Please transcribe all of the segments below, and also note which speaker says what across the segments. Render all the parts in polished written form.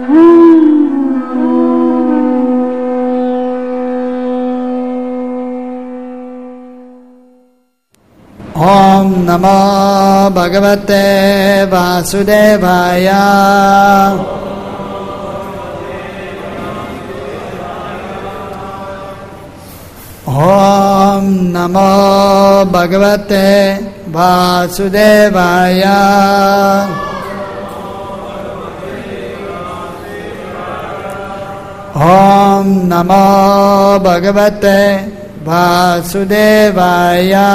Speaker 1: Om Namo Bhagavate Vasudevaya. Om Namo Bhagavate Vasudevaya. Om Namo Bhagavate Vasudevaya.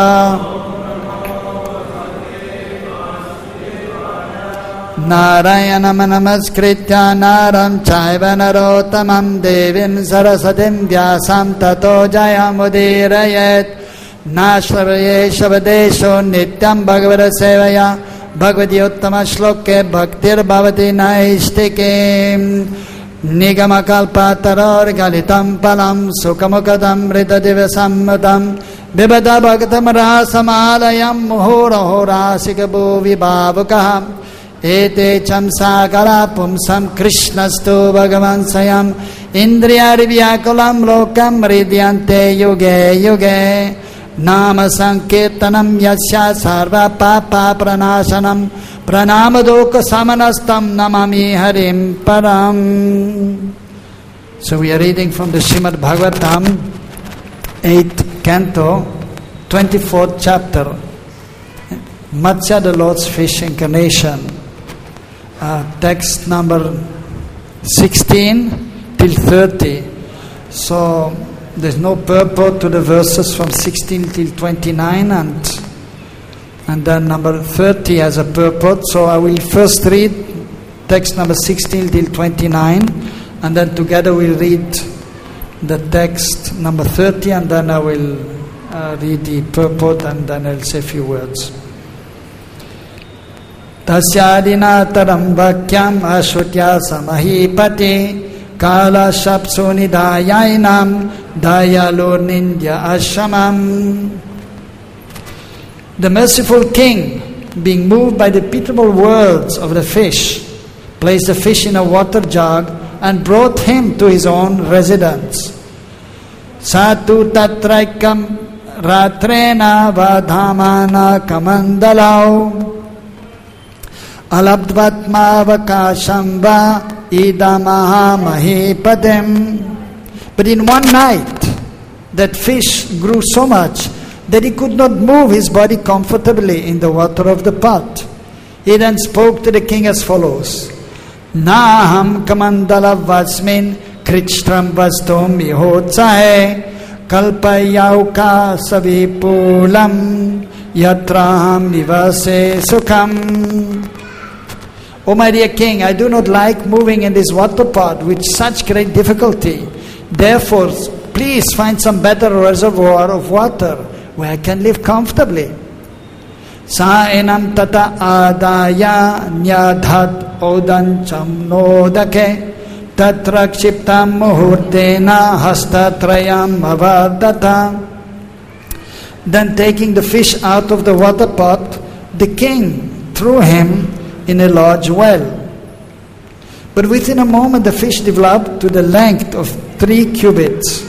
Speaker 1: Narayanam namaskritya naram chaiva narottamam devim sarasatim vyasam tato jayamudirayet. Nashravye shavadesho nityam bhagavata sevaya bhagavati uttama shloke bhaktir bhavati naishtikim. Nigamakalpataror galitam palam sukamukadam ritadivasammadam bibada bhagatam rasamalayam muhurahorasikabu vibhavukaham ete chamsakara pumsam krishnastu bhagavan sayam indriyarivyakulam lokam ridyante yuge yuge nama sankirtanam yasya sarva papa pranashanam pranamadoka samanastam namami harim param. So we are reading from the Srimad Bhagavatam, 8th canto, 24th chapter, Matsya, the Lord's fish incarnation, text number 16 till 30. So there's no purport to the verses from 16 till 29, and then number 30 has a purport. So I will first read text number 16 till 29, and then together we'll read the text number 30, and then I will read the purport, and then I'll say a few words. Tasyadinataram vakyam ashutya samahipati kala shapsuni dayainam dayalur nindya ashamam. The merciful king, being moved by the pitiable words of the fish, placed the fish in a water jug and brought him to his own residence. Satu tatraikam ratrena vadhamana kamandalau alabdvatmavakasham va idamaha mahipadem. But in one night, that fish grew so much that he could not move his body comfortably in the water of the pot. He then spoke to the king as follows: Naham kamandala vasmin krichtram vastom mihotsahe kalpayauka savipulam yatraham nivase sukham. O my dear king, I do not like moving in this water pot with such great difficulty. Therefore, please find some better reservoir of water where I can live comfortably. Sa'enam tata adaya nyadhat odancham nodake tatrakshiptam muhurtena hastatrayam avadata. Then taking the fish out of the water pot, the king threw him in a large well. But within a moment the fish developed to the length of 3 cubits.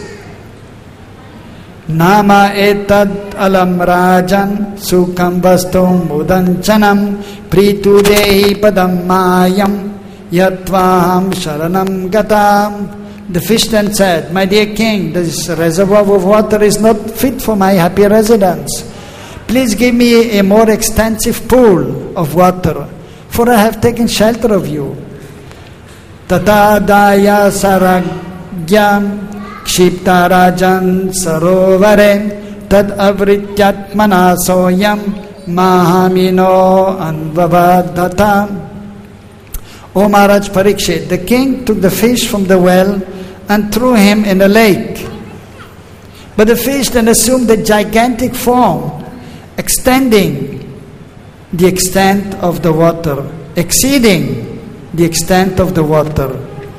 Speaker 1: Nama etad alam rajan sukam vastum mudanchanam pritu dehi padam mayam yatvaham sharanam gatam. The fish then said, My dear king, this reservoir of water is not fit for my happy residence. Please give me a more extensive pool of water, for I have taken shelter of you. Tata daya saragyam Kshipta rajan sarovare tad avrityatmana soyam mahamino anvavadhata. O Maharaj Parikshit, the king took the fish from the well and threw him in a lake. But the fish then assumed a gigantic form, extending the extent of the water, exceeding the extent of the water.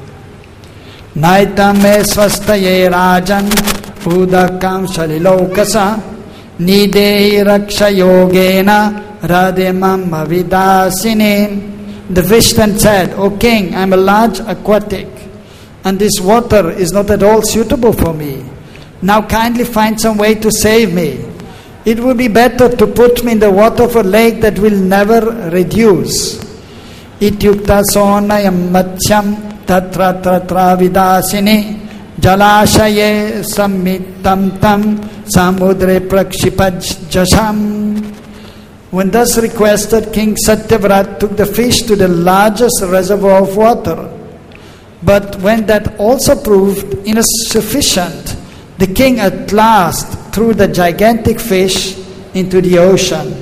Speaker 1: Naitame swastaye rajan udakam shalilokasa nidehi raksha yogena rademam avidasine The fish then said, O king, I am a large aquatic, and this water is not at all suitable for me. Now kindly find some way to save me. It would be better to put me in the water of a lake that will never reduce. Ityukta sonayam matsyam tatra tatra vidasini jalashaye sammitam tam samudre prakshipaj jasham. When thus requested, King Satyavrat took the fish to the largest reservoir of water. But when that also proved insufficient, the king at last threw the gigantic fish into the ocean.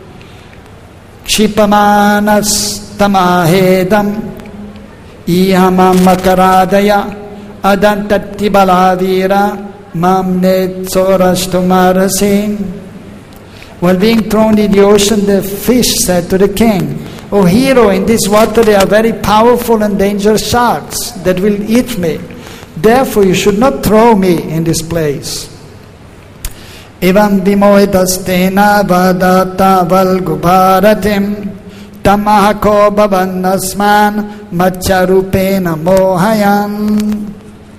Speaker 1: Kshipamanas tamahedam ihamam makaradaya adantati balavira mamne tsorashtumarasin. While being thrown in the ocean, the fish said to the king, O hero, in this water there are very powerful and dangerous sharks that will eat me. Therefore you should not throw me in this place. Evam vimohitastena vadata valgubharatim tamahako bhavannasman matcharupena mohayan.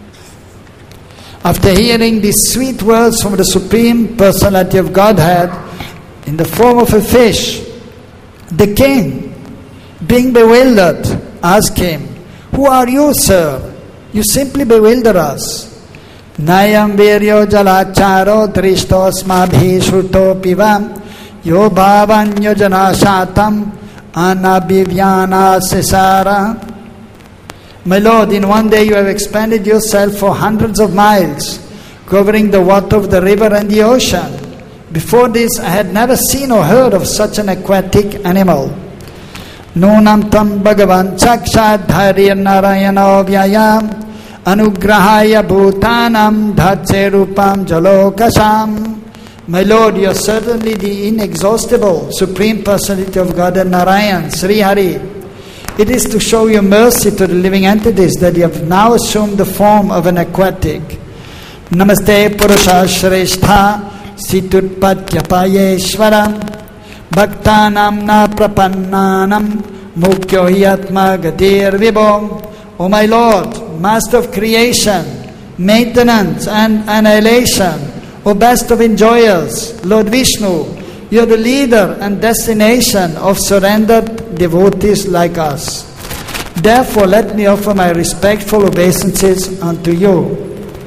Speaker 1: After hearing these sweet words from the Supreme Personality of Godhead, in the form of a fish, the king, being bewildered, asked him, Who are you, sir? You simply bewilder us. Nayam viryo jalacharo dristosmabhi shruto pivam yo bhavanyo janashatam anabivyana sesara. My Lord, in one day you have expanded yourself for hundreds of miles, covering the water of the river and the ocean. Before this, I had never seen or heard of such an aquatic animal. Nunam tam bhagavan sakshat dharya narayana vyayam anugrahaya bhutanam dhatse rupam jalokasham. My Lord, you are certainly the inexhaustible Supreme Personality of God and Narayan, Sri Hari. It is to show your mercy to the living entities that you have now assumed the form of an aquatic. Namaste Purusha Shrestha Situtpatyapayeshwaram Bhaktanam na prapannanam Mukyo hiyatma gadir vibho. O my Lord, Master of creation, maintenance and annihilation, O best of enjoyers, Lord Vishnu, you are the leader and destination of surrendered devotees like us. Therefore, let me offer my respectful obeisances unto you.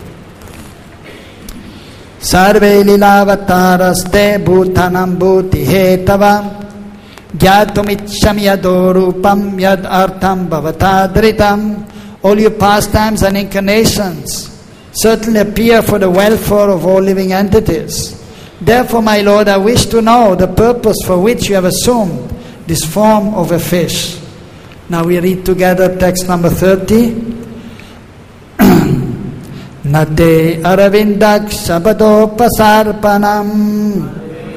Speaker 1: Sarve lilavataraste bhutanam bhuti hetava Gyatumiccham yadorupam yad artam bhavatadritam. All your pastimes and incarnations certainly appear for the welfare of all living entities. Therefore, my Lord, I wish to know the purpose for which you have assumed this form of a fish. Now we read together text number 30. Nate aravindak sabado pasarpanam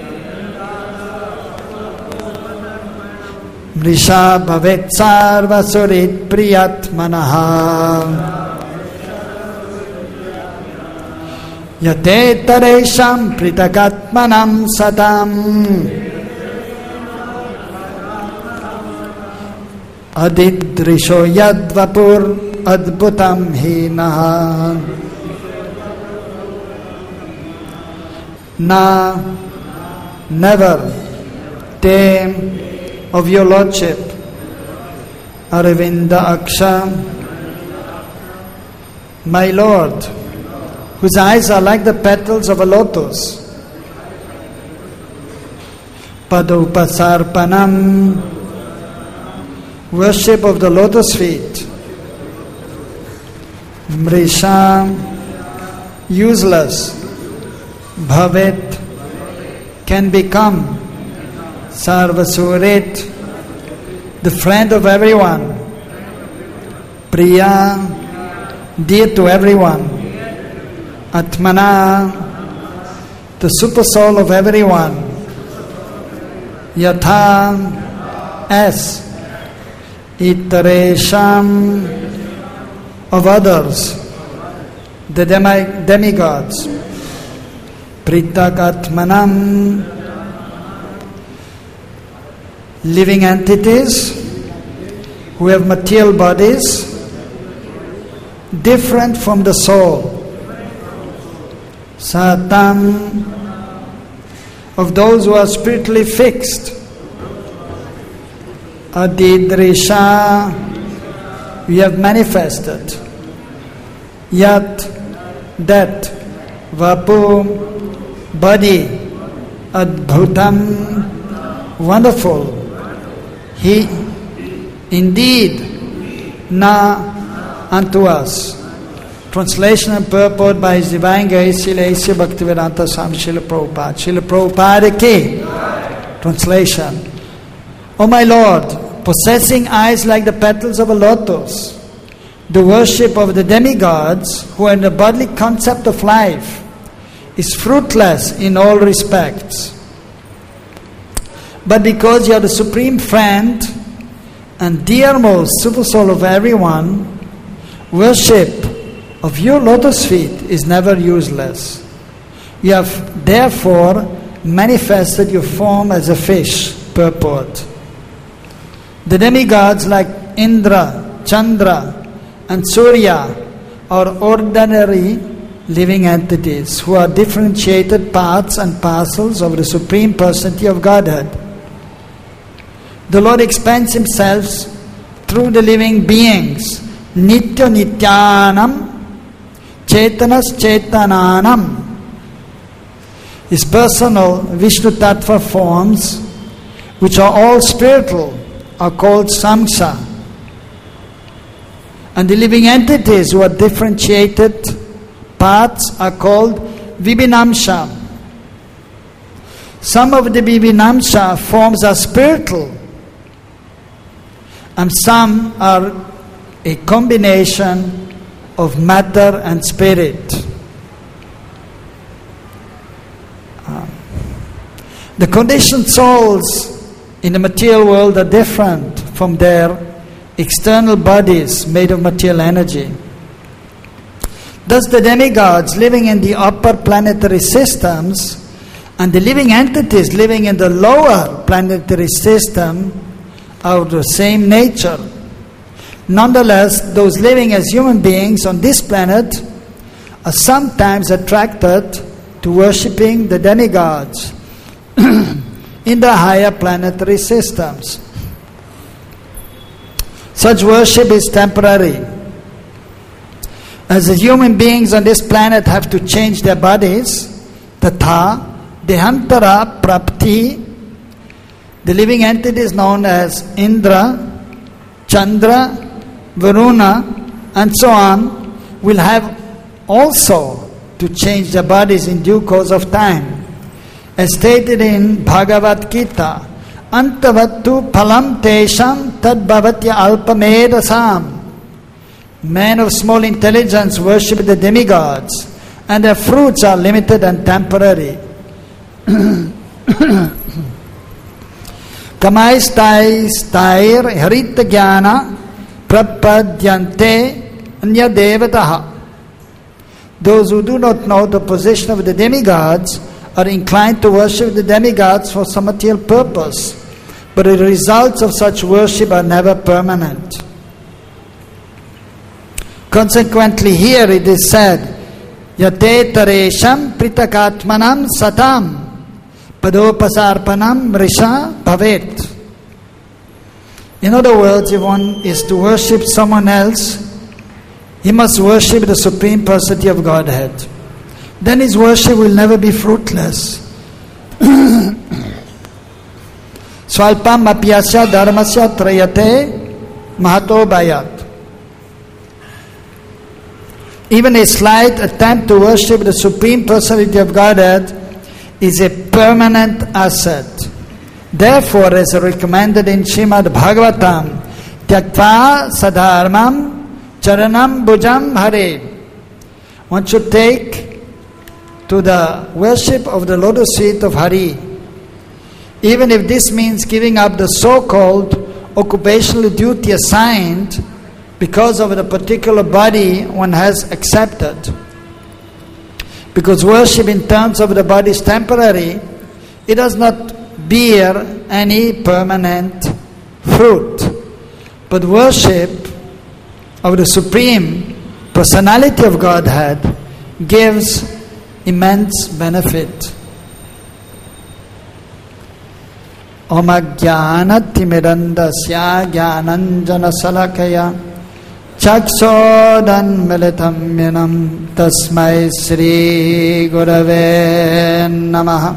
Speaker 1: Mrisha bhavet sarva surit priyatmanaha Yate taresham pritakatmanam satam Adidrisho yadvapur adbhutam hinaha Na, never, te, of your Lordship, Aravinda Aksha, my Lord, whose eyes are like the petals of a lotus, Padupasarpanam, worship of the lotus feet, Mrisha, useless, Bhavet, can become, Sarvasurit, the friend of everyone, Priya, dear to everyone, Atmana, the super soul of everyone, Yatha, as, Itaresham, of others, the demigods, Pritakatmanam, living entities, who have material bodies different from the soul. Satam, of those who are spiritually fixed. Adidrisha, we have manifested. Yat, that, vapu, body, adbhutam, wonderful. He, indeed, na, unto us. Translation and purport by His Divine Grace Srila A.C. Bhaktivedanta Swami Srila Prabhupada. Srila Prabhupada ki. Translation. O my Lord, possessing eyes like the petals of a lotus, the worship of the demigods who are in the bodily concept of life is fruitless in all respects. But because you are the supreme friend and dearmost super soul of everyone, worship of your lotus feet is never useless. You have therefore manifested your form as a fish. Purport. The demigods like Indra, Chandra and Surya are ordinary living entities who are differentiated parts and parcels of the Supreme Personality of Godhead. The Lord expands Himself through the living beings, Nitya Nityanam, Chetanas Chetananam. His personal Vishnu Tattva forms, which are all spiritual, are called Samsa. And the living entities who are differentiated parts are called Vibhinamsha. Some of the Vibhinamsha forms are spiritual, and some are a combination of matter and spirit. The conditioned souls in the material world are different from their external bodies made of material energy. Thus the demigods living in the upper planetary systems and the living entities living in the lower planetary system are of the same nature. Nonetheless, those living as human beings on this planet are sometimes attracted to worshipping the demigods in the higher planetary systems. Such worship is temporary. As the human beings on this planet have to change their bodies, tatha dehantara prapti, the living entities known as Indra, Chandra, Varuna, and so on, will have also to change their bodies in due course of time. As stated in Bhagavad Gita, Antavattu phalam tesham tad bhavatya alpamedasam. Men of small intelligence worship the demigods, and their fruits are limited and temporary. Kamaistai stair harita jnana prapadyante anya devataha. Those who do not know the position of the demigods are inclined to worship the demigods for some material purpose, but the results of such worship are never permanent. Consequently, here it is said, Yate taresham pritakatmanam satam padopasarpanam risha bhavet. In other words, if one is to worship someone else, he must worship the Supreme Personality of Godhead. Then his worship will never be fruitless. Swalpam apyasya dharmasya trayate mahato bayat. Even a slight attempt to worship the Supreme Personality of Godhead is a permanent asset. Therefore, as recommended in Srimad Bhagavatam, Tyaktva sadharmam charanam bhujam hare. One should take to the worship of the lotus feet of Hari, even if this means giving up the so-called occupational duty assigned because of the particular body one has accepted. Because worship in terms of the body is temporary, it does not bear any permanent fruit. But worship of the Supreme Personality of Godhead gives immense benefit. Om Ajnanatimirandasya Jnananjana Salakaya Chaksodan Militam Yanam Tasmai Sri Gurave Namaha.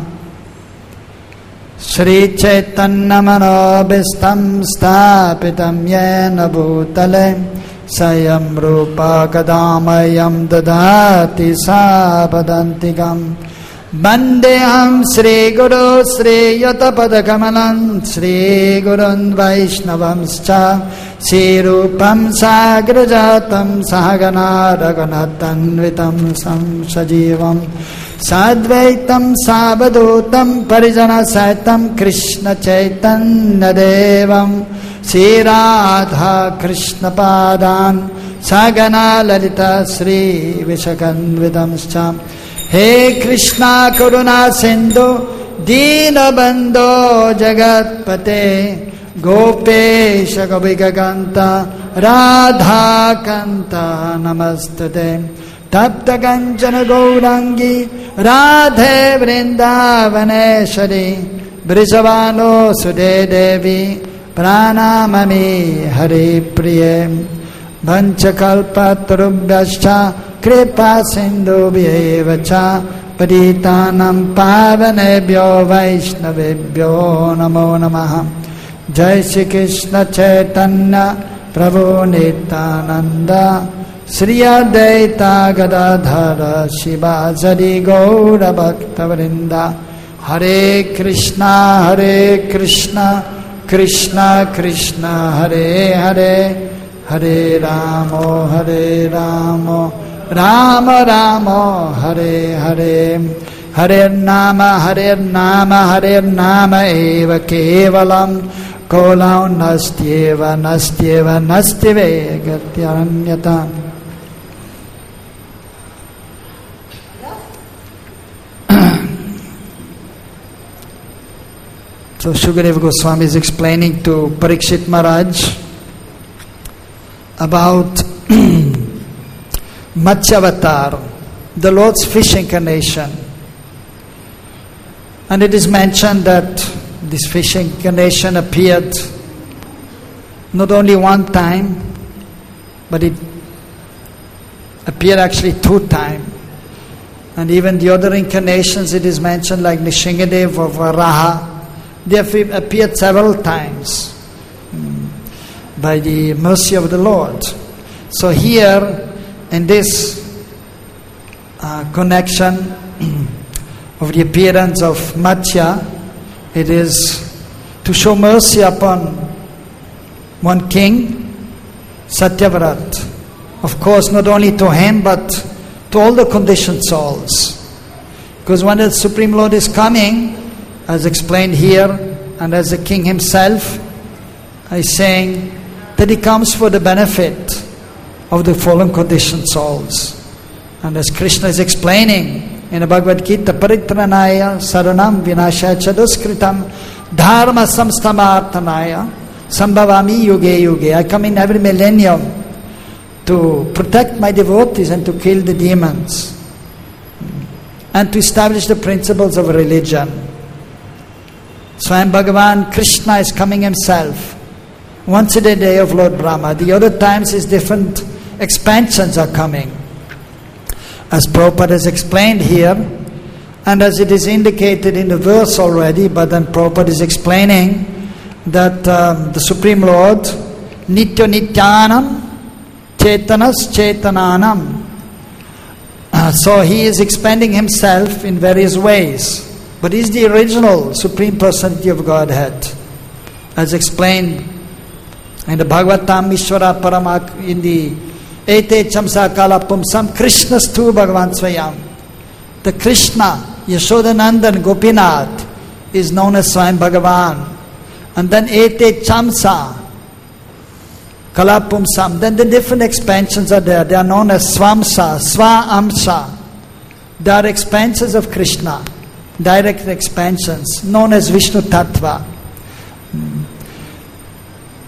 Speaker 1: Shri Chaitanya Manobhistam Stapitam Yena Bhutale Sayam Rupa Kadamayam Dadati Sapadantikam Bandeham Sri Guru Sri Yatapadakamalam Sri Gurun Vaishnavamscha Sri Rupam Sagrajatam Sahagana Raghunatanvitam Samsajivam Sadvaitam Sabadutam Parijana Saitam Krishna Chaitanya Devam Sri Radha Krishna Padan Sagana Lalita Sri Vishakanvidamscha. He Krishna Karuna Sindhu Dina Bandho Jagatpate Gopesha Gopikakanta Radha Kanta Namastate Tapta Kanchana Gaurangi Radhe Vrindavaneshwari Brisavano Sude Devi Pranamami Hari Priye Vanchakalpatarubhyascha Kripa Sindhubhyeva cha Patitanam Pavanebhyo Vaishnavebhyo Namo Namaha. Jai Shri Krishna Chaitanya Prabhu Nityananda Sri Advaita Gadadhara Shivasari Gaura Bhaktavrinda. Hare Krishna Krishna Krishna Hare Hare Hare Ramo Rama Rama Hare Hare. Hare Nama Eva Kevalam Kolau Nastyeva Nastyeve Gatyaranyata. So Shukadeva Goswami is explaining to Parikshit Maharaj about Matsyavatar, the Lord's fish incarnation. And it is mentioned that this fish incarnation appeared not only one time, but it appeared actually 2 times. And even the other incarnations, it is mentioned like Nishingadev or Varaha, they have appeared several times by the mercy of the Lord. So here, in this connection of the appearance of Matsya, it is to show mercy upon one king, Satyavrat. Of course, not only to him, but to all the conditioned souls. Because when the Supreme Lord is coming, as explained here, and as the king himself is saying that he comes for the benefit of the fallen conditioned souls. And as Krishna is explaining in the Bhagavad Gita, Paritranaya Saranam Vinashaya Chaduskritam Dharma Samstamartanaya Sambhavami Yuge Yuge. I come in every millennium to protect my devotees and to kill the demons and to establish the principles of religion. Swayam Bhagavan Krishna is coming himself once in a day of Lord Brahma. The other times his different expansions are coming. As Prabhupada has explained here, and as it is indicated in the verse already, but then Prabhupada is explaining that the Supreme Lord, Nitya Nityanam, Chetanas Chetananam. So he is expanding himself in various ways. But he is the original Supreme Personality of Godhead. As explained in the Bhagavatam Ishvara Paramak, in the Ete Chamsa Kala Pumsam, Krishna's tu Bhagavan Swayam. The Krishna, Yashodanandan Gopinath, is known as Swayam Bhagavan. And then Ete Chamsa Kala Pumsam. Then the different expansions are there. They are known as Swamsa, Swa-Amsa. They are expansions of Krishna. Direct expansions, known as Vishnu Tattva.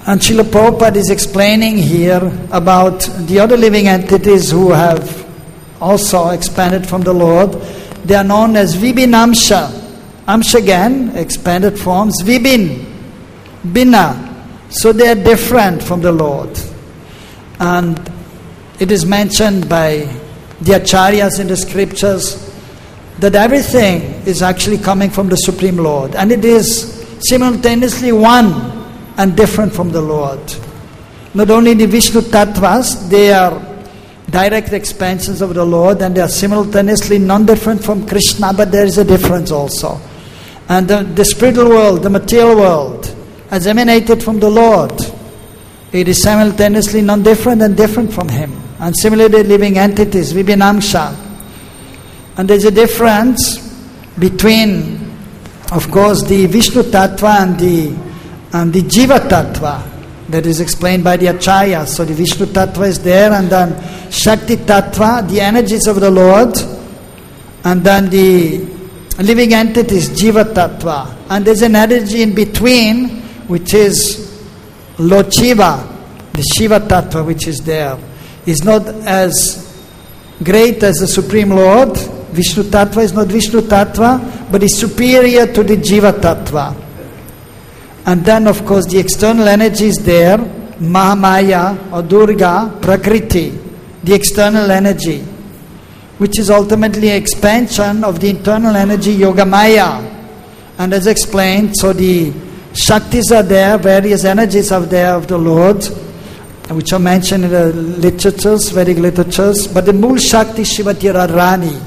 Speaker 1: And Srila Prabhupada is explaining here about the other living entities who have also expanded from the Lord. They are known as Vibhinamsha. Amsha again, expanded forms. Vibhin, Bina. So they are different from the Lord. And it is mentioned by the Acharyas in the scriptures that everything is actually coming from the Supreme Lord. And it is simultaneously one and different from the Lord. Not only the Vishnu Tattvas, they are direct expansions of the Lord, and they are simultaneously non-different from Krishna, but there is a difference also. And the spiritual world, the material world, has emanated from the Lord. It is simultaneously non-different and different from Him. And similarly, living entities, Vibhinamsha. And there is a difference between, of course, the Vishnu Tattva and the Jiva Tattva. That is explained by the Acharya. So the Vishnu Tattva is there, and then Shakti Tattva, the energies of the Lord, and then the living entities, Jiva Tattva. And there's an energy in between, which is Lord Shiva, the Shiva Tattva which is there. Is not as great as the Supreme Lord. Vishnu Tattva is not Vishnu Tattva, but is superior to the Jiva Tattva. And then, of course, the external energy is there, Mahamaya or Durga, Prakriti, the external energy, which is ultimately expansion of the internal energy, Yogamaya. And as explained, so the Shaktis are there, various energies are there of the Lord, which are mentioned in the literatures, Vedic literatures, but the Mool Shakti Shivati Radharani.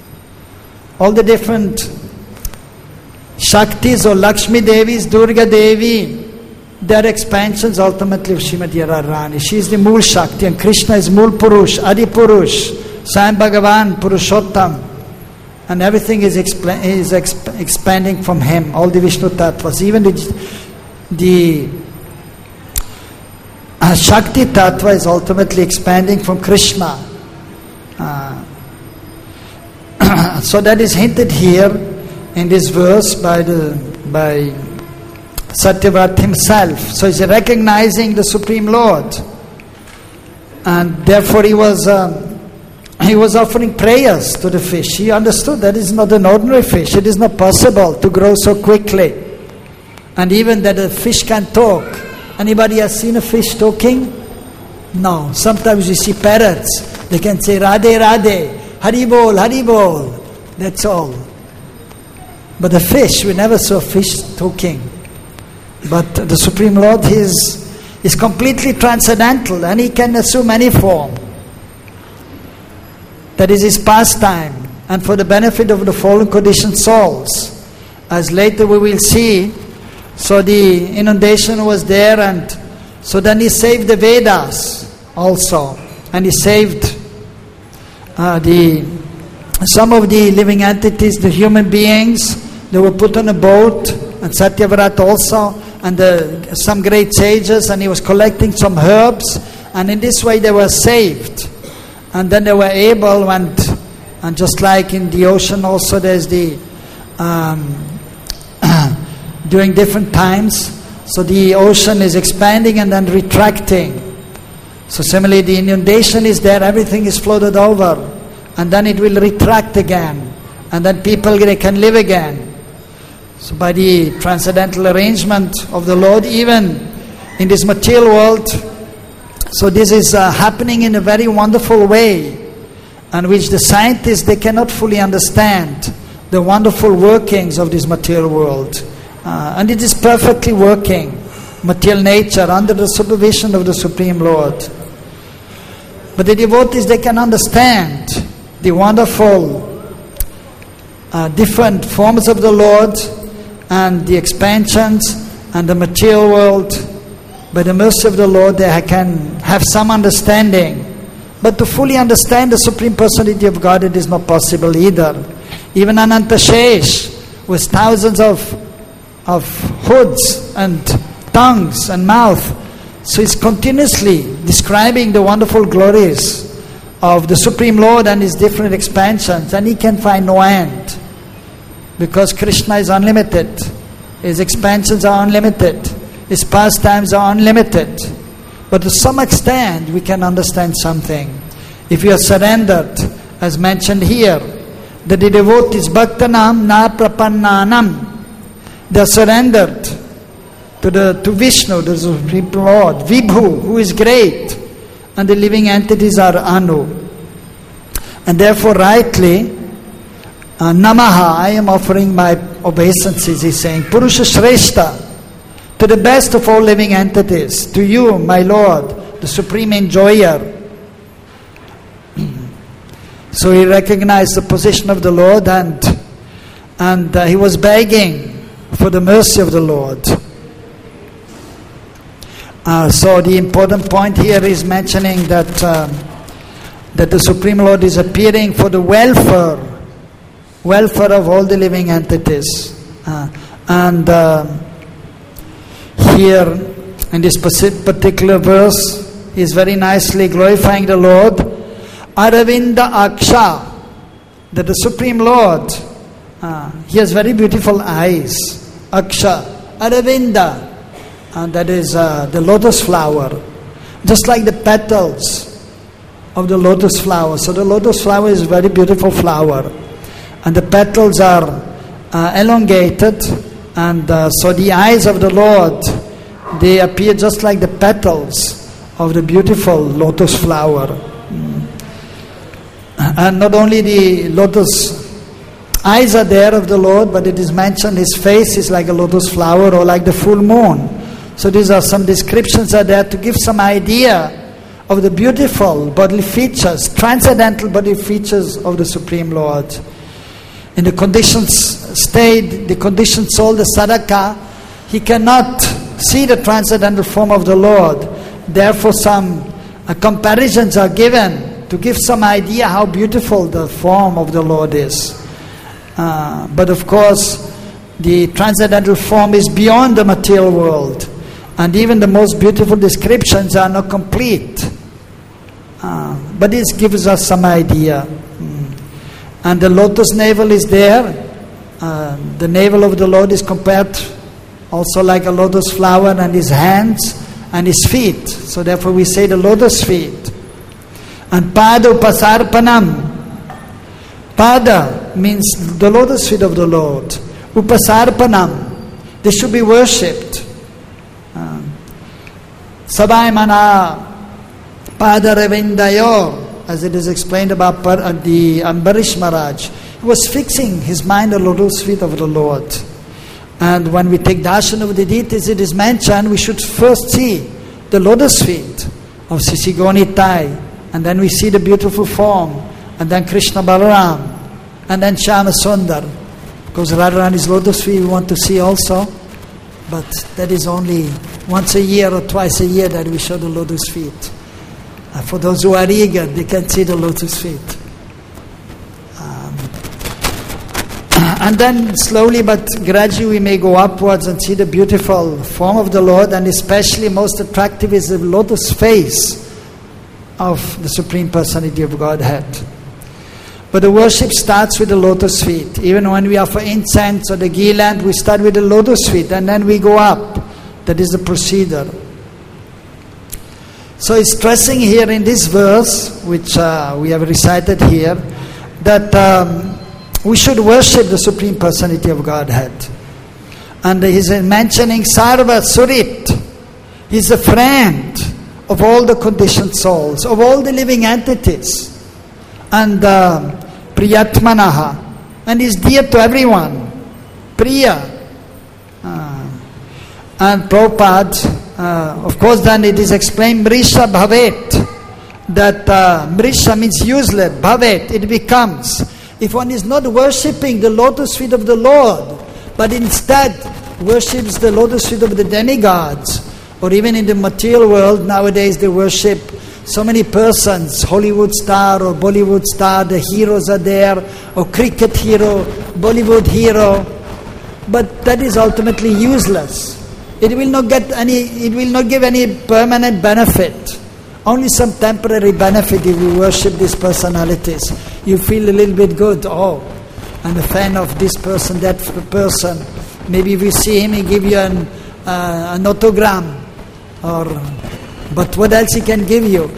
Speaker 1: All the different Shaktis or Lakshmi Devis, Durga Devi, their expansions ultimately of Srimati Radharani. She is the Mool Shakti, and Krishna is Mool Purush, Adi Purush, Swayam Bhagavan, Purushottam. And everything is expanding from Him, all the Vishnu Tattvas. Even the Shakti Tattva is ultimately expanding from Krishna. So that is hinted here in this verse by Satyavrat himself. So he's recognizing the Supreme Lord, and therefore he was offering prayers to the fish. He understood that is not an ordinary fish. It is not possible to grow so quickly, and even that a fish can talk. Anybody has seen a fish talking? No. Sometimes you see parrots. They can say Radhe Radhe, Haribol Haribol. That's all. But the fish, we never saw a fish talking. But the Supreme Lord is completely transcendental, and He can assume any form. That is His pastime, and for the benefit of the fallen conditioned souls. As later we will see, so the inundation was there, and so then He saved the Vedas also, and He saved some of the living entities, the human beings. They were put on a boat, and Satyavrat also, and some great sages, and he was collecting some herbs, and in this way they were saved. And then they were able, and just like in the ocean also, there's the during different times, so the ocean is expanding and then retracting. So similarly, the inundation is there, everything is floated over, and then it will retract again, and then people, they can live again. So by the transcendental arrangement of the Lord, even in this material world, so this is happening in a very wonderful way, and which the scientists, they cannot fully understand the wonderful workings of this material world. And it is perfectly working, material nature, under the supervision of the Supreme Lord. But the devotees, they can understand the wonderful different forms of the Lord, and the expansions and the material world. By the mercy of the Lord, they can have some understanding. But to fully understand the Supreme Personality of God, it is not possible either. Even Anantashesh, with thousands of hoods and tongues and mouth, so he's continuously describing the wonderful glories of the Supreme Lord and His different expansions, and he can find no end. Because Krishna is unlimited. His expansions are unlimited. His pastimes are unlimited. But to some extent, we can understand something. If you are surrendered, as mentioned here, that the devotees, Bhaktanam na prapannanam, they are surrendered to Vishnu, the Supreme Lord, Vibhu, who is great, and the living entities are Anu. And therefore, rightly, Namaha, I am offering my obeisances, he's saying, Purusha Shrestha, to the best of all living entities, to you, my Lord, the Supreme Enjoyer. So he recognized the position of the Lord and he was begging for the mercy of the Lord. So the important point here is mentioning that the Supreme Lord is appearing for the welfare of all the living entities. Here in this particular verse, he is very nicely glorifying the Lord. Aravinda Aksha, that the Supreme Lord, he has very beautiful eyes. Aksha, Aravinda, that is the lotus flower, just like the petals of the lotus flower. So the lotus flower is a very beautiful flower, and the petals are elongated, and so the eyes of the Lord, they appear just like the petals of the beautiful lotus flower. And not only the lotus eyes are there of the Lord, but it is mentioned his face is like a lotus flower or like the full moon. So these are some descriptions are there to give some idea of the beautiful bodily features, transcendental bodily features of the Supreme Lord. In the conditioned state, the conditioned soul, the sadhaka, he cannot see the transcendental form of the Lord. Therefore some comparisons are given to give some idea how beautiful the form of the Lord is. But of course, the transcendental form is beyond the material world. And even the most beautiful descriptions are not complete. But this gives us some idea. And the lotus navel is there. The navel of the Lord is compared also like a lotus flower, and his hands and his feet. So therefore we say the lotus feet. And Pada Upasarpanam. Pada means the lotus feet of the Lord. Upasarpanam, they should be worshipped. Sabaimana Pada Ravindayo, as it is explained about the Ambarish Maharaj. He was fixing his mind on the lotus feet of the Lord. And when we take darshan of the deities, it is mentioned we should first see the lotus feet of Sisigonitai, and then we see the beautiful form, and then Krishna Balaram, and then Shyama Sundar. Because Radharani's lotus feet we want to see also, but that is only once a year or twice a year that we show the lotus feet. For those who are eager, they can see the lotus feet. And then slowly but gradually we may go upwards and see the beautiful form of the Lord, and especially most attractive is the lotus face of the Supreme Personality of Godhead. But the worship starts with the lotus feet. Even when we offer incense or the ghee lamp, we start with the lotus feet and then we go up. That is the procedure. So he's stressing here in this verse, which we have recited here, that we should worship the Supreme Personality of Godhead. And he's mentioning Sarva Surit. He's a friend of all the conditioned souls, of all the living entities. And Priyatmanaha. And is dear to everyone. Priya. And Prabhupada, of course then it is explained Mrisha Bhavet. That Mrisha means useless. Bhavet, it becomes. If one is not worshipping the lotus feet of the Lord, but instead worships the lotus feet of the demigods, or even in the material world nowadays they worship so many persons, Hollywood star or Bollywood star, the heroes are there, or cricket hero, Bollywood hero, but that is ultimately useless. It will not give any permanent benefit. Only some temporary benefit if you worship these personalities. You feel a little bit good. Oh, I'm a fan of this person, that person. Maybe if you see him, he give you an autogram, but what else He can give you?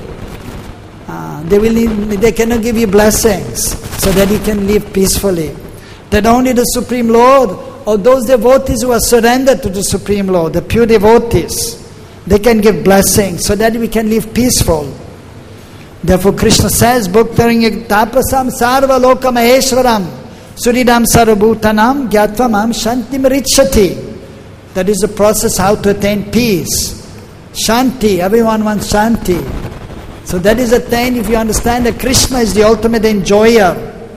Speaker 1: They cannot give you blessings so that you can live peacefully. That only the Supreme Lord, or those devotees who are surrendered to the Supreme Lord, the pure devotees, they can give blessings so that we can live peaceful. Therefore Krishna says, Bhuktaring tapasam sarva loka maheshwaram suridam sarvabhutanam gyatva mam shantim richati. That is the process how to attain peace. Shanti, everyone wants Shanti. So that is attained if you understand that Krishna is the ultimate enjoyer.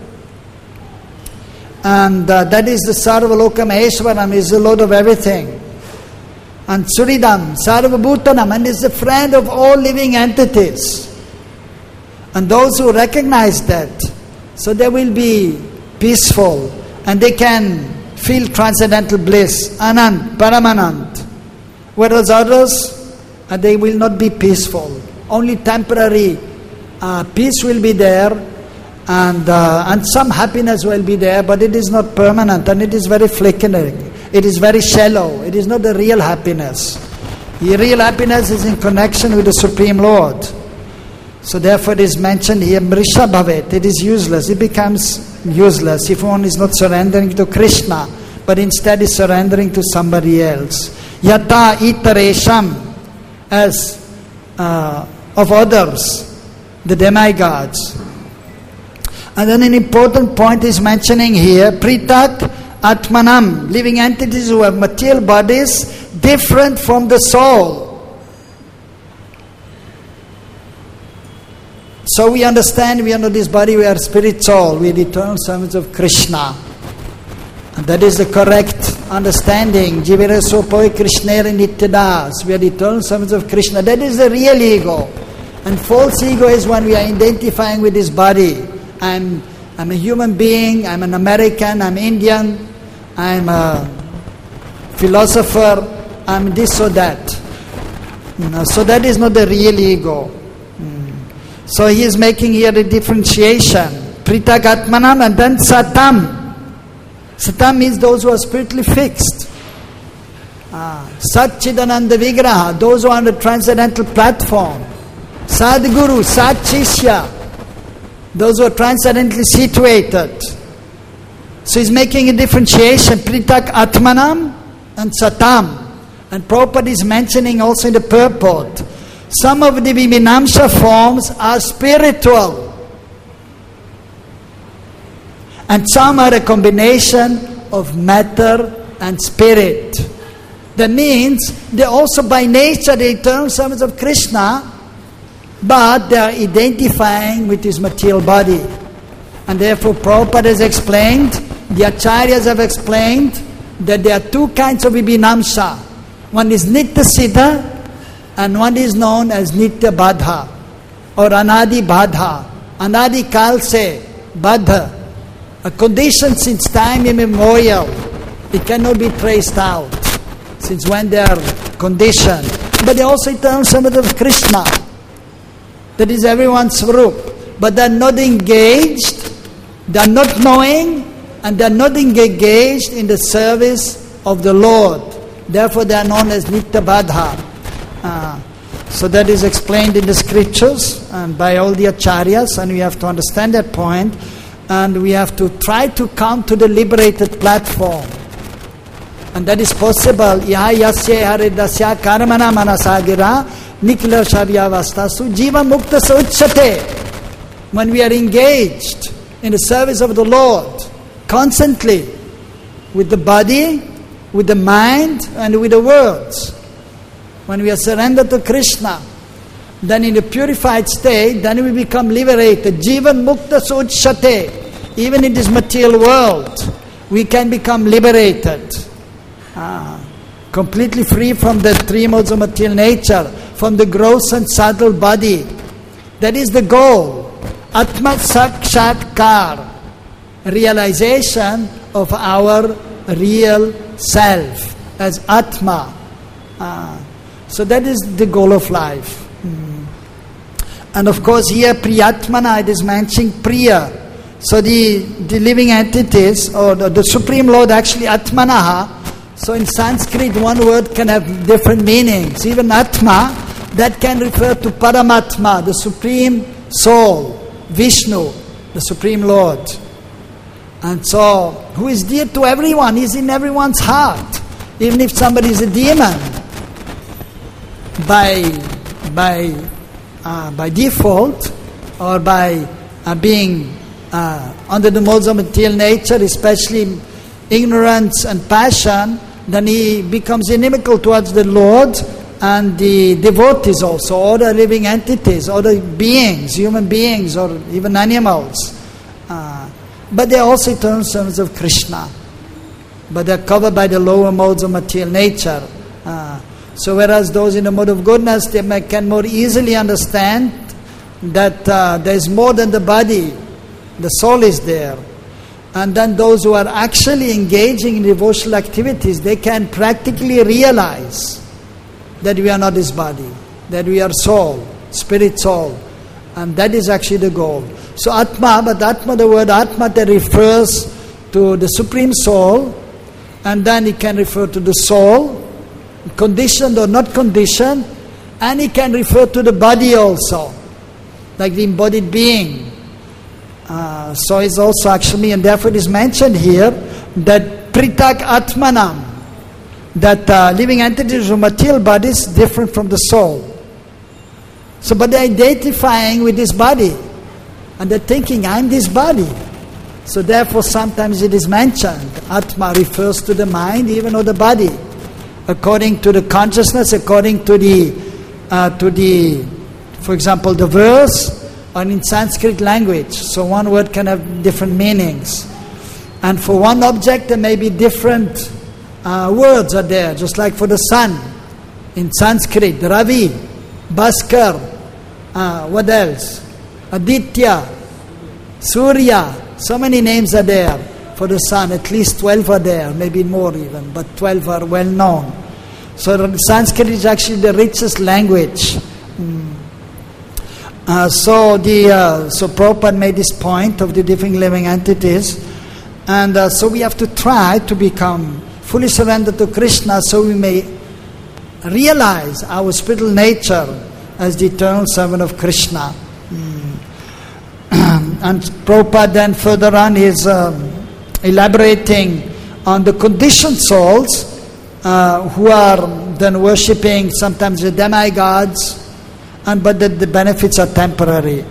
Speaker 1: And that is the Sarvaloka Maheshwaram, is the Lord of everything. And Suridam, Sarvabhutanam, and is the friend of all living entities. And those who recognize that, so they will be peaceful and they can feel transcendental bliss, Anand, Paramanand. Whereas others, they will not be peaceful. Only temporary peace will be there, and some happiness will be there, but it is not permanent, and it is very flickering. It is very shallow. It is not the real happiness. The real happiness is in connection with the Supreme Lord. So therefore it is mentioned here, Mrisha Bhavet. It is useless. It becomes useless if one is not surrendering to Krishna, but instead is surrendering to somebody else. Yata itaresham, as of others, the demigods. And then an important point is mentioning here, Pritak Atmanam, living entities who have material bodies different from the soul. So we understand, we are not this body, we are spirit soul, we are the eternal servants of Krishna. And that is the correct understanding. Jivira Sopoi Krishnera Nityadas. We are the eternal servants of Krishna. That is the real ego. And false ego is when we are identifying with this body. I'm a human being, I'm an American, I'm Indian, I'm a philosopher, I'm this or that. So that is not the real ego. So he is making here a differentiation. Pritagatmanam and then Satam. Satam means those who are spiritually fixed. Satchidananda Vigraha, those who are on the transcendental platform. Sadguru, Satchishya, those who are transcendently situated. So he's making a differentiation, Pritak Atmanam and Satam. And Prabhupada is mentioning also in the purport, some of the Vivinamsha forms are spiritual. And some are a combination of matter and spirit. That means they are also by nature the eternal servants of Krishna, but they are identifying with his material body. And therefore Prabhupada has explained, the Acharyas have explained, that there are two kinds of Vibhinamsa. One is Nitya Siddha and one is known as Nitya Badha or Anadi Badha. Anadi Kal se Badha. A condition since time immemorial. It cannot be traced out since when they are conditioned. But they are also eternal servants of Krishna. That is everyone's Swarup. But they are not engaged, they are not knowing, and they are not engaged in the service of the Lord. Therefore they are known as Nitya Badha. So that is explained in the scriptures and by all the acharyas, and we have to understand that point, and we have to try to come to the liberated platform. And that is possible. Yaha yasya haridasya karmana manasagira nikla shavyavastasu jiva mukta sauchate. When we are engaged in the service of the Lord, constantly, with the body, with the mind, and with the words. When we are surrendered to Krishna, then in a purified state, then we become liberated. Jivan mukta sauchate. Even in this material world, we can become liberated. Completely free from the three modes of material nature, from the gross and subtle body. That is the goal. Atma Sakshatkar, realization of our real self as Atma. So that is the goal of life. And of course here Priyatmana, it is mentioning Priya. So the living entities, or the Supreme Lord actually Atmanaha, So in Sanskrit, one word can have different meanings. Even Atma, that can refer to Paramatma, the Supreme Soul, Vishnu, the Supreme Lord. And so, who is dear to everyone, is in everyone's heart. Even if somebody is a demon, by default, or by being under the modes of material nature, especially ignorance and passion, then he becomes inimical towards the Lord and the devotees also, or the living entities, or the beings, human beings, or even animals. But they are also eternal servants of Krishna. But they are covered by the lower modes of material nature. So whereas those in the mode of goodness, they can more easily understand that there is more than the body. The soul is there. And then those who are actually engaging in devotional activities, they can practically realize that we are not this body, that we are soul, spirit soul. And that is actually the goal. So Atma, but Atma, the word Atma, that refers to the Supreme Soul, and then it can refer to the soul, conditioned or not conditioned, and it can refer to the body also, like the embodied being. So it's also actually, and therefore it is mentioned here, that Pritak Atmanam, that living entities or material bodies different from the soul. So, but they're identifying with this body, and they're thinking, I'm this body. So therefore sometimes it is mentioned, Atma refers to the mind, even or the body, according to the consciousness, according to the, for example, the verse, or in Sanskrit language. So one word can have different meanings. And for one object there may be different words are there, just like for the sun. In Sanskrit, Ravi, Bhaskar, what else? Aditya, Surya, so many names are there for the sun. At least 12 are there, maybe more even, but 12 are well known. So Sanskrit is actually the richest language. So Prabhupada made this point of the different living entities, and so we have to try to become fully surrendered to Krishna, so we may realize our spiritual nature as the eternal servant of Krishna. And Prabhupada then further on is elaborating on the conditioned souls who are then worshipping sometimes the demigods, but that the benefits are temporary.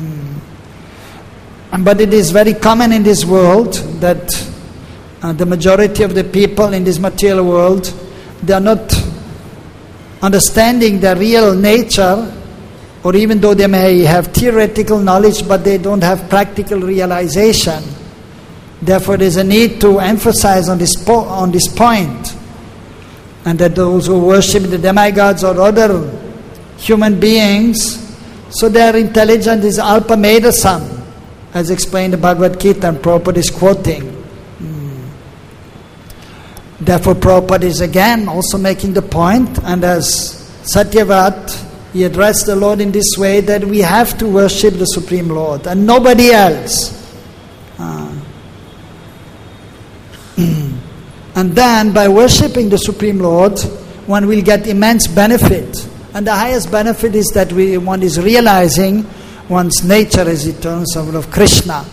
Speaker 1: But it is very common in this world that the majority of the people in this material world, they are not understanding the real nature, or even though they may have theoretical knowledge, but they don't have practical realization. Therefore, there is a need to emphasize on this point, and that those who worship the demigods or other human beings, so their intelligence is alpa medasam, as explained in the Bhagavad Gita, and Prabhupada is quoting. Therefore, Prabhupada is again also making the point, and as Satyavat, he addressed the Lord in this way, that we have to worship the Supreme Lord and nobody else. And then by worshipping the Supreme Lord, one will get immense benefit. And the highest benefit is that one is realizing one's nature as eternal servant of Krishna.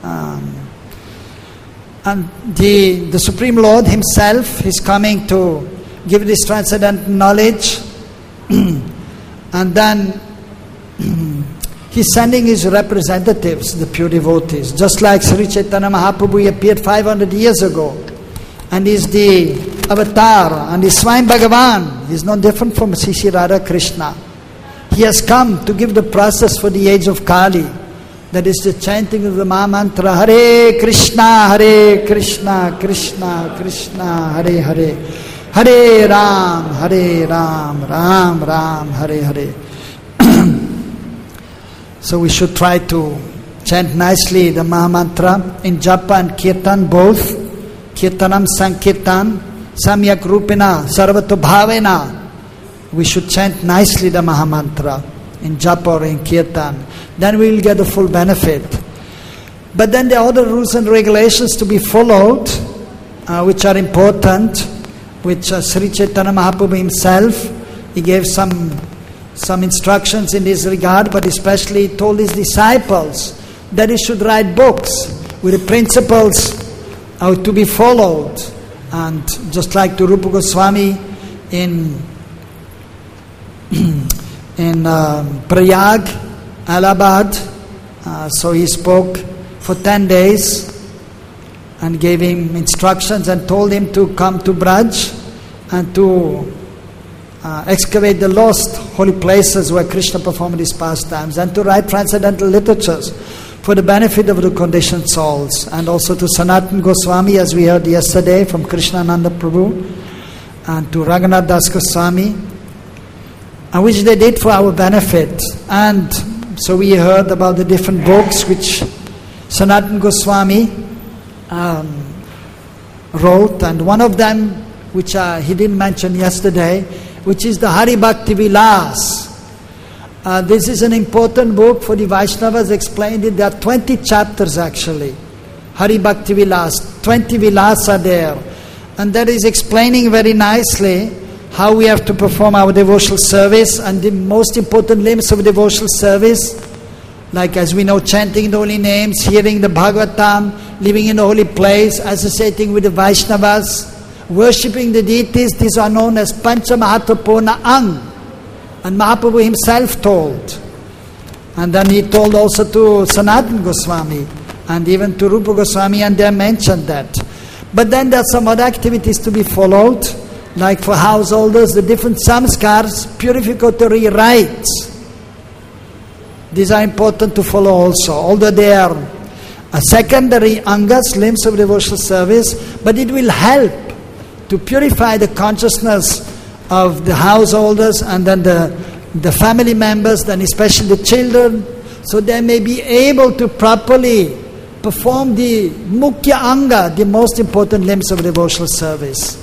Speaker 1: And the Supreme Lord himself is coming to give this transcendental knowledge. And then he's sending his representatives, the pure devotees. Just like Sri Chaitanya Mahaprabhu, he appeared 500 years ago. And he's the avatar, and he's Swayam Bhagavan. He's no different from Sri Radha Krishna. He has come to give the process for the age of Kali. That is the chanting of the Maha Mantra, Hare Krishna, Krishna Krishna, Hare Hare. Hare Ram, Ram Ram, Hare Hare. So we should try to chant nicely the Maha Mantra in Japa and Kirtan both. Kirtanam Sankirtan, Samyak Rupina, Sarvato Bhavena. We should chant nicely the Maha Mantra in Japa or in Kirtan. Then we will get the full benefit. But then there are other rules and regulations to be followed, which are important. which Sri Chaitanya Mahaprabhu himself, he gave some instructions in this regard, but especially he told his disciples that he should write books with the principles to be followed. And just like to Rupa Goswami in Prayag, Allahabad, so he spoke for 10 days and gave him instructions and told him to come to Braj and to excavate the lost holy places where Krishna performed his pastimes, and to write transcendental literatures for the benefit of the conditioned souls, and also to Sanatana Goswami, as we heard yesterday from Krishnananda Prabhu, and to Raghunath Das Goswami, and which they did for our benefit. And so we heard about the different books which Sanatana Goswami wrote, and one of them, which he didn't mention yesterday, which is the Hari Bhakti Vilas. This is an important book for the Vaishnavas, explained it. There are 20 chapters actually. Hari Bhakti Vilas, 20 Vilas are there. And that is explaining very nicely how we have to perform our devotional service, and the most important limbs of devotional service, like as we know, chanting the holy names, hearing the Bhagavatam, living in the holy place, associating with the Vaishnavas, worshipping the deities. These are known as Pancha Mahatapurna Ang. And Mahaprabhu himself told. And then he told also to Sanatana Goswami and even to Rupa Goswami, and they mentioned that. But then there are some other activities to be followed, like for householders, the different samskars, purificatory rites. These are important to follow also, although they are a secondary angas, limbs of devotional service, but it will help to purify the consciousness of the householders and then the family members, then especially the children, so they may be able to properly perform the Mukhya Anga, the most important limbs of devotional service.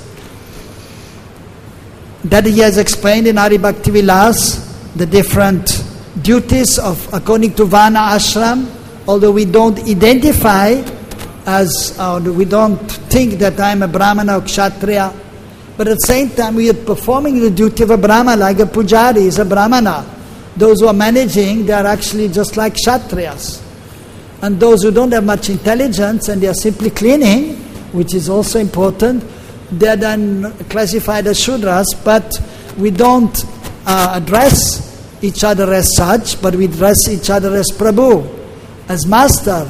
Speaker 1: That he has explained in Hari Bhakti Vilas, the different duties of according to Vana Ashram, although we don't identify as, we don't think that I am a Brahmana or Kshatriya, but at the same time we are performing the duty of a Brahmana, like a Pujari is a Brahmana. Those who are managing, they are actually just like Kshatriyas. And those who don't have much intelligence and they are simply cleaning, which is also important, they are then classified as Shudras, but we don't address each other as such, but we address each other as Prabhu, as Master,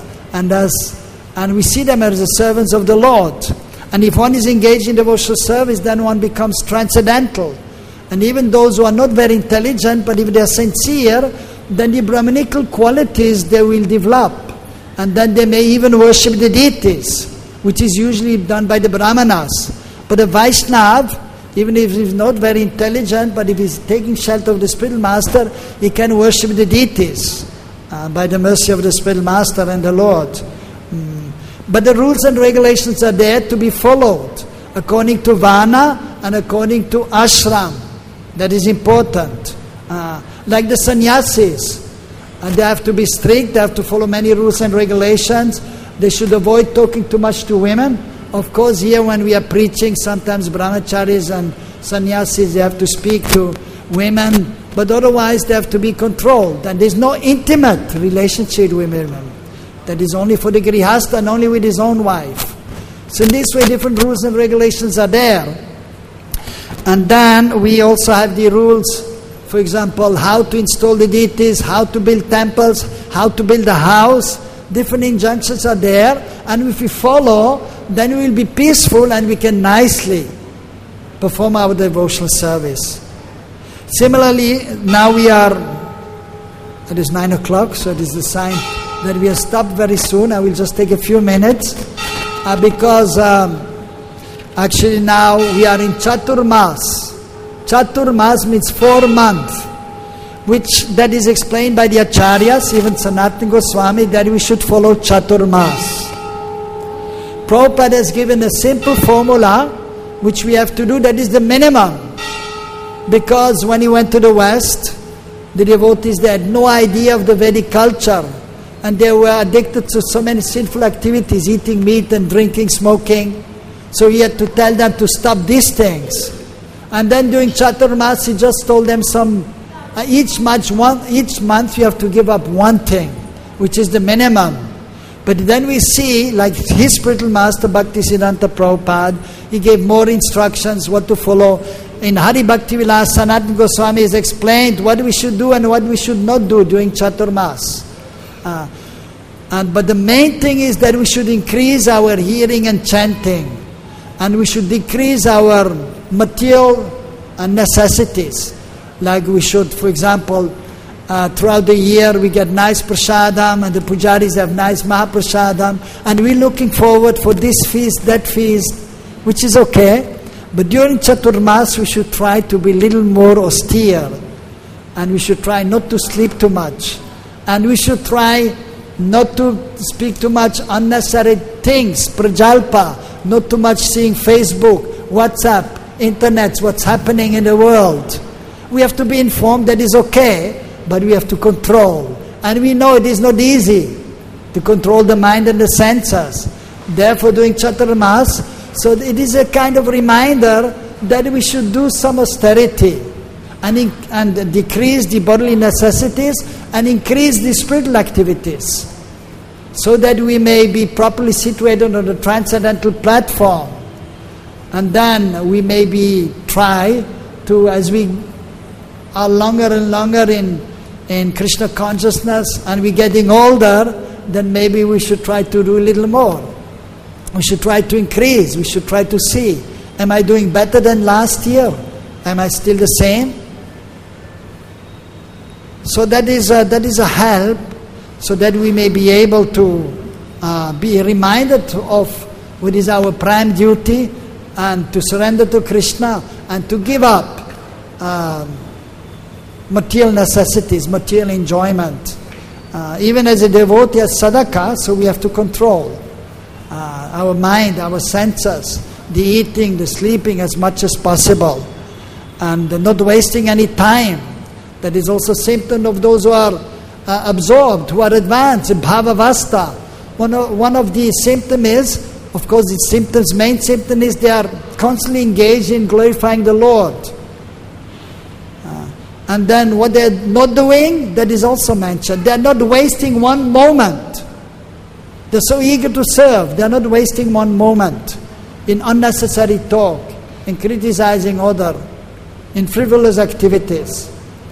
Speaker 1: and we see them as the servants of the Lord. And if one is engaged in devotional service, then one becomes transcendental. And even those who are not very intelligent, but if they are sincere, then the Brahmanical qualities they will develop. And then they may even worship the deities, which is usually done by the Brahmanas. But a Vaishnav, even if he is not very intelligent, but if he is taking shelter of the spiritual master, he can worship the deities by the mercy of the spiritual master and the Lord. But the rules and regulations are there to be followed according to Vana and according to Ashram. That is important. Like the sannyasis, they have to be strict, they have to follow many rules and regulations. They should avoid talking too much to women. Of course, here when we are preaching, sometimes brahmacharis and sannyasis, they have to speak to women, but otherwise they have to be controlled. And there's no intimate relationship with women. That is only for the grihastha and only with his own wife. So in this way, different rules and regulations are there. And then we also have the rules, for example, how to install the deities, how to build temples, how to build a house. Different injunctions are there, and if we follow, then we will be peaceful and we can nicely perform our devotional service. Similarly, now it is 9 o'clock, so it is the sign that we have stopped very soon. I will just take a few minutes because actually now we are in Chaturmas. Chaturmas means 4 months, which that is explained by the Acharyas, even Sanatana Goswami, that we should follow Chaturmas. Prabhupada has given a simple formula which we have to do, that is the minimum. Because when he went to the West, the devotees, they had no idea of the Vedic culture. And they were addicted to so many sinful activities, eating meat and drinking, smoking. So he had to tell them to stop these things. And then during Chaturmas, he just told them each month you have to give up one thing, which is the minimum. But then we see, like his spiritual master Bhaktisiddhanta Prabhupada, he gave more instructions what to follow. In Hari Bhakti Vilas, Sanatana Goswami has explained what we should do and what we should not do during Chaturmas. But the main thing is that we should increase our hearing and chanting, and we should decrease our material necessities. Like we should, for example, throughout the year we get nice prasadam, and the pujaris have nice mahaprasadam, and we're looking forward for this feast, that feast, which is okay. But during Chaturmas we should try to be a little more austere, and we should try not to sleep too much, and we should try not to speak too much unnecessary things, prajalpa, not too much seeing Facebook, WhatsApp, internet, what's happening in the world. We have to be informed that is okay, but we have to control. And we know it is not easy to control the mind and the senses. Therefore, during Chaturmas, so it is a kind of reminder that we should do some austerity and decrease the bodily necessities and increase the spiritual activities, so that we may be properly situated on the transcendental platform. And then we may try to, as we are longer and longer in Krishna consciousness and we're getting older, then maybe we should try to do a little more. We should try to increase. We should try to see, am I doing better than last year? Am I still the same? So that is a help, so that we may be able to be reminded of what is our prime duty, and to surrender to Krishna and to give up material necessities, material enjoyment. Even as a devotee, as sadhaka, so we have to control our mind, our senses, the eating, the sleeping as much as possible, and not wasting any time. That is also a symptom of those who are absorbed, who are advanced in bhavavasta. One of the symptoms is, of course, main symptom is they are constantly engaged in glorifying the Lord. And then what they are not doing, that is also mentioned. They are not wasting one moment. They are so eager to serve. They are not wasting one moment in unnecessary talk, in criticizing others, in frivolous activities.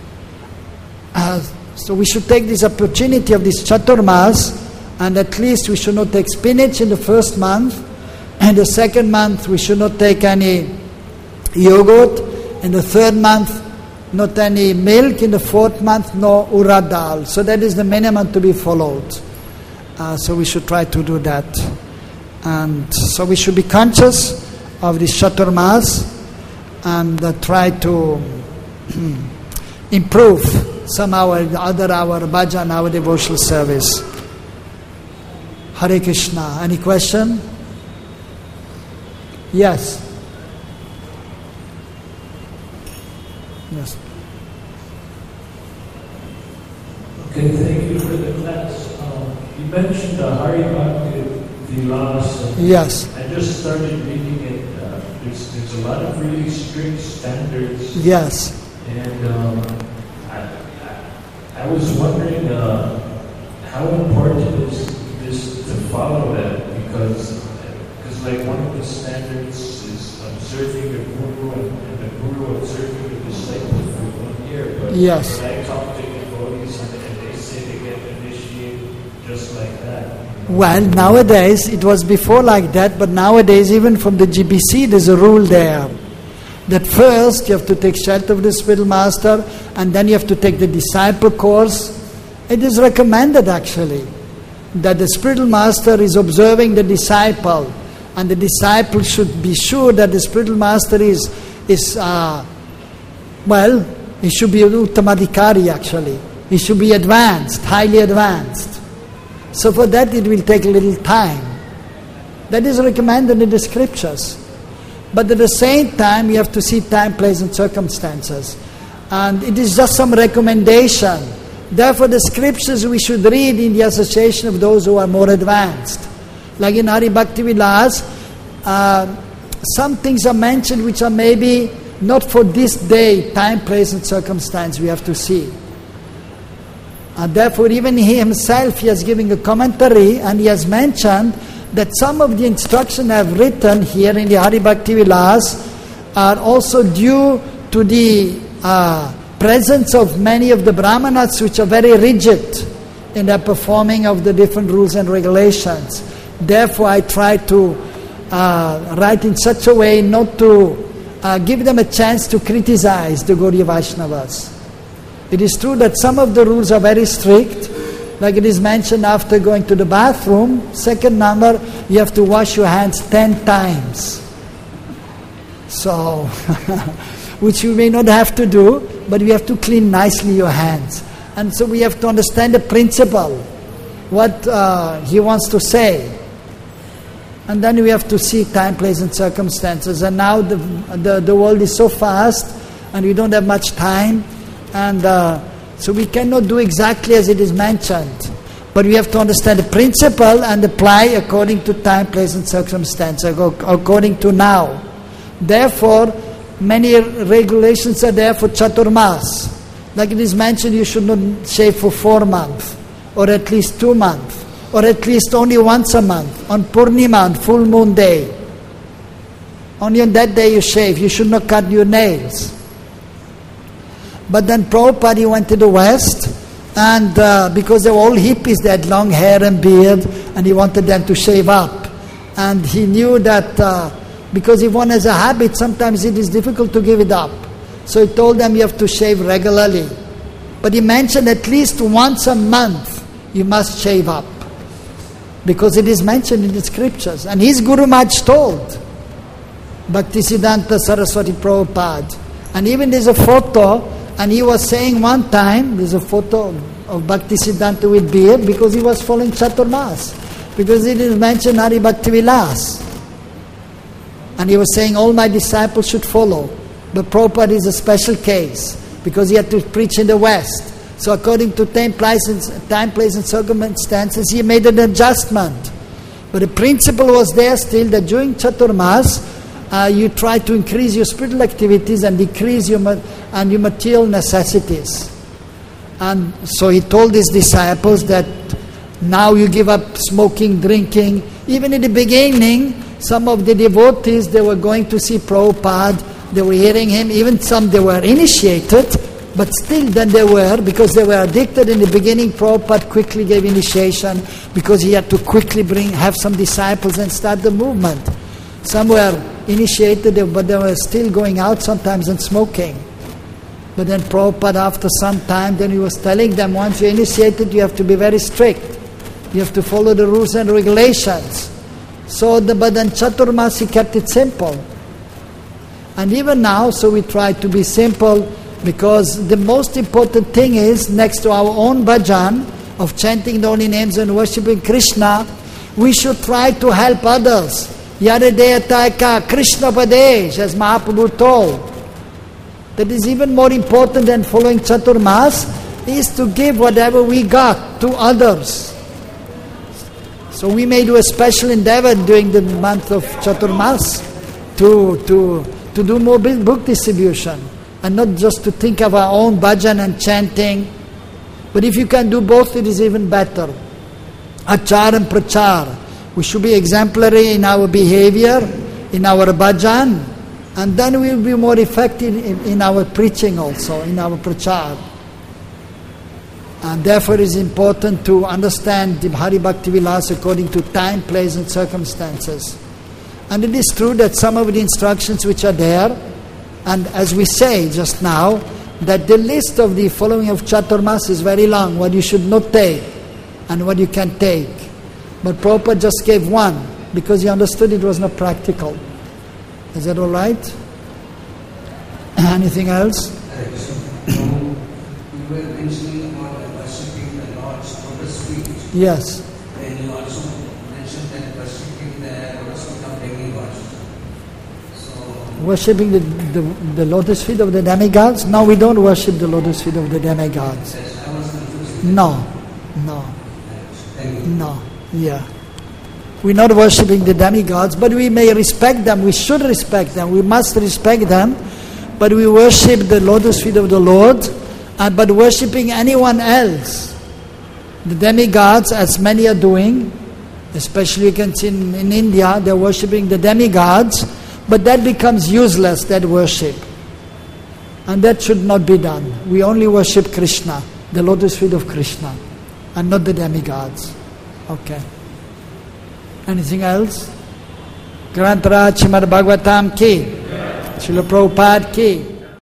Speaker 1: So we should take this opportunity of this Chaturmas, and at least we should not take spinach in the first month, and the second month we should not take any yogurt, in the third month not any milk, in the fourth month no urad dal. So that is the minimum to be followed. So we should try to do that. And so we should be conscious of this Chaturmas and try to improve somehow or other our bhajan, our devotional service. Hare Krishna. Any question? Yes. Yes.
Speaker 2: Okay, thank you for the class. You mentioned the Hari Bhakti Vilas.
Speaker 1: Yes.
Speaker 2: I just started reading it. There's a lot of really strict standards.
Speaker 1: Yes.
Speaker 2: And I was wondering how important is this to follow that, because like one of the standards is observing the Guru and the Guru observing the disciple for 1 year. But
Speaker 1: yes.
Speaker 2: When I talk to devotees and they say they get initiated just like that.
Speaker 1: Well, nowadays, it was before like that, but nowadays even from the GBC there's a rule there. That first you have to take shelter of the spiritual master, and then you have to take the disciple course. It is recommended actually that the spiritual master is observing the disciple, and the disciple should be sure that the spiritual master he should be uttamadhikari actually. He should be advanced, highly advanced. So for that it will take a little time. That is recommended in the scriptures. But at the same time, you have to see time, place, and circumstances. And it is just some recommendation. Therefore, the scriptures we should read in the association of those who are more advanced. Like in Hari Bhakti Vilas, some things are mentioned which are maybe not for this day, time, place and circumstance we have to see. And therefore even he himself, he is giving a commentary and he has mentioned that some of the instructions I have written here in the Hari Bhakti Vilas are also due to the presence of many of the Brahmanas which are very rigid in their performing of the different rules and regulations. Therefore I try to write in such a way not to give them a chance to criticize the Gaudiya Vaishnavas. It is true that some of the rules are very strict, like it is mentioned after going to the bathroom, second number, you have to wash your hands 10 times. So, which you may not have to do, but you have to clean nicely your hands. And so we have to understand the principle, what he wants to say. And then we have to see time, place and circumstances. And now the world is so fast and we don't have much time. And so we cannot do exactly as it is mentioned. But we have to understand the principle and apply according to time, place and circumstances, according to now. Therefore, many regulations are there for Chaturmas. Like it is mentioned, you should not shave for 4 months, or at least 2 months, or at least only once a month, on Purnima, on full moon day. Only on that day you shave, you should not cut your nails. But then Prabhupada, he went to the West, and because they were all hippies, they had long hair and beard, and he wanted them to shave up. And he knew that because if one has a habit, sometimes it is difficult to give it up. So he told them you have to shave regularly. But he mentioned at least once a month you must shave up. Because it is mentioned in the scriptures. And his Guru Maharaj told Bhaktisiddhanta Saraswati Prabhupada. And even there's a photo, and he was saying one time, there's a photo of Bhaktisiddhanta with beard, because he was following Chaturmas. Because it is mentioned Hari Bhakti Vilas. And he was saying all my disciples should follow. But Prabhupada is a special case, because he had to preach in the West. So according to time, place and circumstances, he made an adjustment. But the principle was there still, that during Chaturmas, you try to increase your spiritual activities and decrease your material necessities. And so he told his disciples that now you give up smoking, drinking. Even in the beginning, some of the devotees, they were going to see Prabhupada, they were hearing him, even some they were initiated, but still then they were, because they were addicted in the beginning, Prabhupada quickly gave initiation, because he had to quickly have some disciples and start the movement. Some were initiated, but they were still going out sometimes and smoking. But then Prabhupada, after some time, then he was telling them, once you're initiated, you have to be very strict. You have to follow the rules and regulations. So, but then Chaturmas, he kept it simple. And even now, so we try to be simple, because the most important thing is, next to our own bhajan, of chanting the holy names and worshipping Krishna, we should try to help others. Yadadeyataika Krishna Padesh, as Mahaprabhu told. That is even more important than following Chaturmas, is to give whatever we got to others. So we may do a special endeavor during the month of Chaturmas to do more book distribution, and not just to think of our own bhajan and chanting. But if you can do both, it is even better. Achar and prachar. We should be exemplary in our behavior, in our bhajan, and then we will be more effective in our preaching also, in our prachar. And therefore it is important to understand the Hari Bhakti Vilas according to time, place and circumstances. And it is true that some of the instructions which are there, and as we say just now, that the list of the following of Chaturmas is very long, what you should not take and what you can take. But Prabhupada just gave one, because he understood it was not practical. Is that all right? Anything else?
Speaker 3: You were mentioning about worshipping the Lord's lotus feet.
Speaker 1: Yes.
Speaker 3: Then you also mentioned that worshipping the lotus feet of demigods. So,
Speaker 1: Worshipping the lotus feet of the demigods? No, we don't worship the lotus feet of the demigods.
Speaker 3: I was confused.
Speaker 1: No.
Speaker 3: Thank you.
Speaker 1: No. Yeah. We're not worshipping the demigods, but we may respect them. We should respect them. We must respect them. But we worship the lotus feet of the Lord. But worshipping anyone else, the demigods, as many are doing, especially you can see in India, they're worshipping the demigods, but that becomes useless, that worship. And that should not be done. We only worship Krishna, the lotus feet of Krishna, and not the demigods. Okay. Anything else? Granth Raj Srimad Bhagavatam ki, Srila Prabhupada ki.